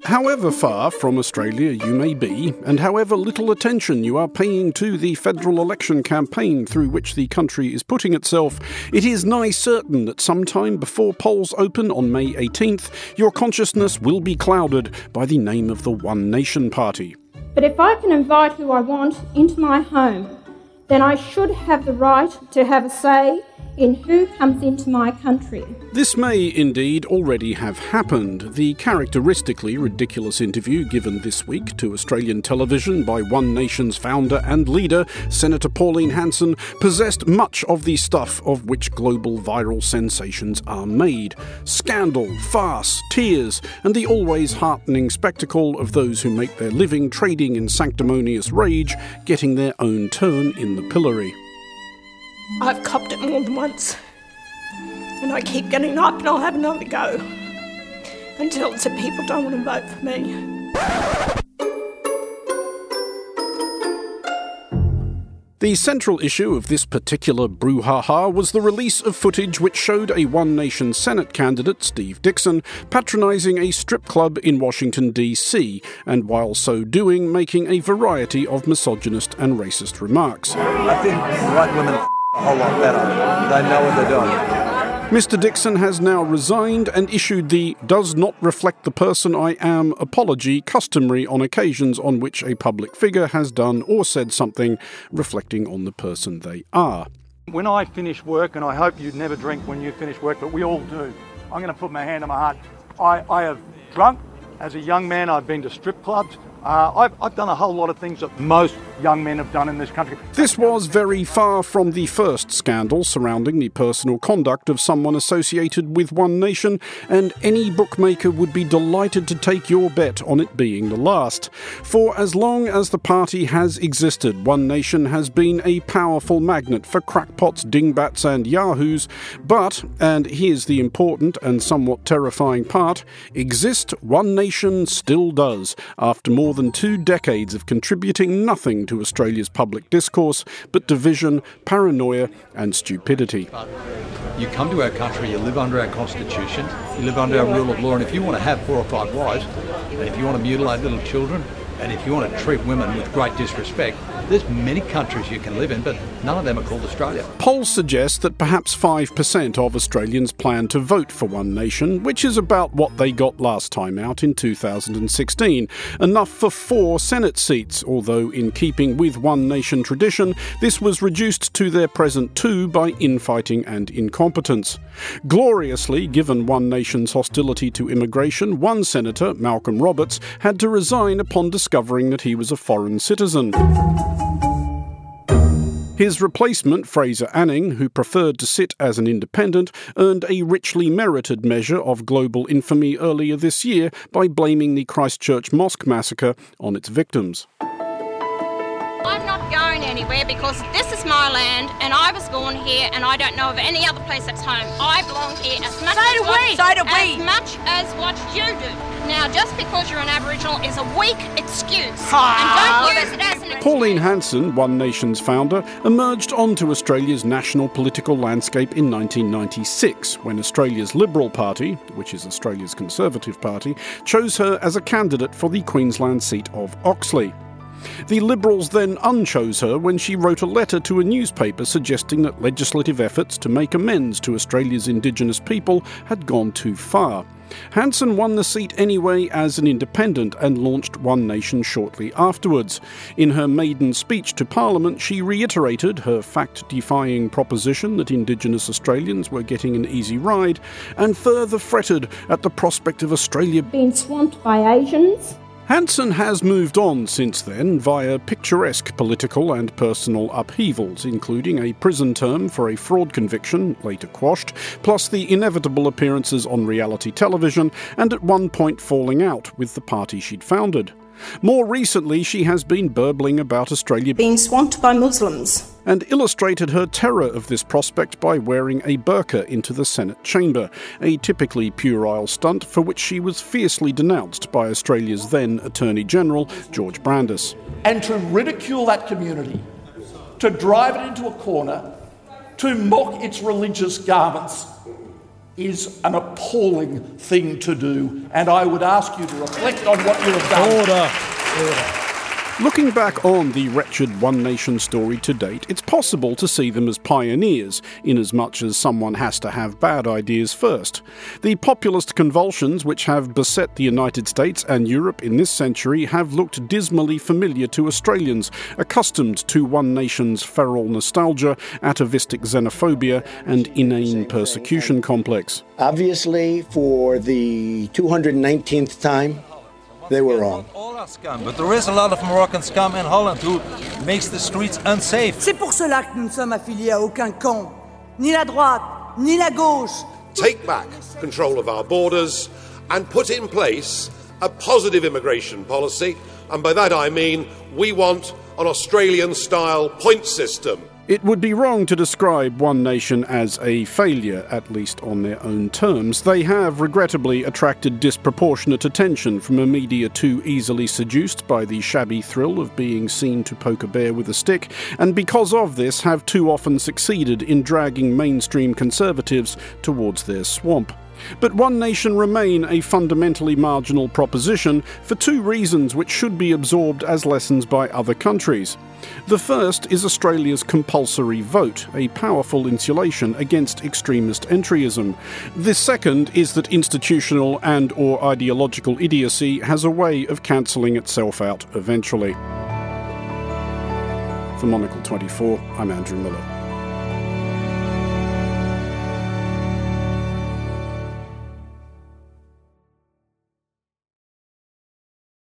However far from Australia you may be, and however little attention you are paying to the federal election campaign through which the country is putting itself, it is nigh certain that sometime before polls open on May 18th, your consciousness will be clouded by the name of the One Nation Party. But if I can invite who I want into my home, then I should have the right to have a say in who comes into my country. This may indeed already have happened. The characteristically ridiculous interview given this week to Australian television by One Nation's founder and leader, Senator Pauline Hanson, possessed much of the stuff of which global viral sensations are made. Scandal, farce, tears, and the always heartening spectacle of those who make their living trading in sanctimonious rage, getting their own turn in the pillory. I've copped it more than once, and I keep getting up and I'll have another go until the people don't want to vote for me. The central issue of this particular brouhaha was the release of footage which showed a One Nation Senate candidate, Steve Dickson, patronising a strip club in Washington, D.C., and while so doing, making a variety of misogynist and racist remarks. I think white women a whole lot better. They know what they're doing. Mr. Dickson has now resigned and issued the "does not reflect the person I am" apology customary on occasions on which a public figure has done or said something reflecting on the person they are. When I finish work, and I hope you never drink when you finish work, but we all do, I'm going to put my hand on my heart. I have drunk. As a young man, I've been to strip clubs. I've done a whole lot of things that most young men have done in this country. This was very far from the first scandal surrounding the personal conduct of someone associated with One Nation, and any bookmaker would be delighted to take your bet on it being the last. For as long as the party has existed, One Nation has been a powerful magnet for crackpots, dingbats and yahoos, but, and here's the important and somewhat terrifying part, exist One Nation still does, after more than 2 decades of contributing nothing to Australia's public discourse but division, paranoia and stupidity. You come to our country, you live under our constitution, you live under our rule of law, and if you want to have 4 or 5 wives, and if you want to mutilate little children, and if you want to treat women with great disrespect, there's many countries you can live in, but none of them are called Australia. Polls suggest that perhaps 5% of Australians plan to vote for One Nation, which is about what they got last time out in 2016. Enough for 4 Senate seats, although in keeping with One Nation tradition, this was reduced to their present 2 by infighting and incompetence. Gloriously, given One Nation's hostility to immigration, one senator, Malcolm Roberts, had to resign upon discovering that he was a foreign citizen. His replacement, Fraser Anning, who preferred to sit as an independent, earned a richly merited measure of global infamy earlier this year by blaming the Christchurch mosque massacre on its victims. I'm not going anywhere because this is my land and I was born here and I don't know of any other place that's home. I belong here as much much as what you do. Now, just because you're an Aboriginal is a weak excuse. And don't use it as an excuse. Pauline Hanson, One Nation's founder, emerged onto Australia's national political landscape in 1996, when Australia's Liberal Party, which is Australia's Conservative Party, chose her as a candidate for the Queensland seat of Oxley. The Liberals then unchose her when she wrote a letter to a newspaper suggesting that legislative efforts to make amends to Australia's Indigenous people had gone too far. Hanson won the seat anyway as an independent and launched One Nation shortly afterwards. In her maiden speech to Parliament, she reiterated her fact-defying proposition that Indigenous Australians were getting an easy ride, and further fretted at the prospect of Australia being swamped by Asians. Hanson has moved on since then via picturesque political and personal upheavals, including a prison term for a fraud conviction, later quashed, plus the inevitable appearances on reality television, and at one point falling out with the party she'd founded. More recently, she has been burbling about Australia Being swamped by Muslims. and illustrated her terror of this prospect by wearing a burqa into the Senate chamber, a typically puerile stunt for which she was fiercely denounced by Australia's then Attorney-General, George Brandis. And to ridicule that community, to drive it into a corner, to mock its religious garments, is an appalling thing to do, and I would ask you to reflect on what you have done. Order. Looking back on the wretched One Nation story to date, it's possible to see them as pioneers, inasmuch as someone has to have bad ideas first. The populist convulsions which have beset the United States and Europe in this century have looked dismally familiar to Australians, accustomed to One Nation's feral nostalgia, atavistic xenophobia, and inane persecution complex. Obviously, for the 219th time, they were wrong. All are scum, but there is a lot of Moroccan scum in Holland who makes the streets unsafe. C'est pour cela que nous ne sommes affiliés à aucun camp, ni la droite, ni la gauche. Take back control of our borders and put in place a positive immigration policy, and by that I mean we want an Australian-style point system. It would be wrong to describe One Nation as a failure, at least on their own terms. They have, regrettably, attracted disproportionate attention from a media too easily seduced by the shabby thrill of being seen to poke a bear with a stick, and because of this have too often succeeded in dragging mainstream conservatives towards their swamp. But One Nation remain a fundamentally marginal proposition for two reasons which should be absorbed as lessons by other countries. The first is Australia's compulsory vote, a powerful insulation against extremist entryism. The second is that institutional and/or ideological idiocy has a way of cancelling itself out eventually. For Monocle 24, I'm Andrew Miller.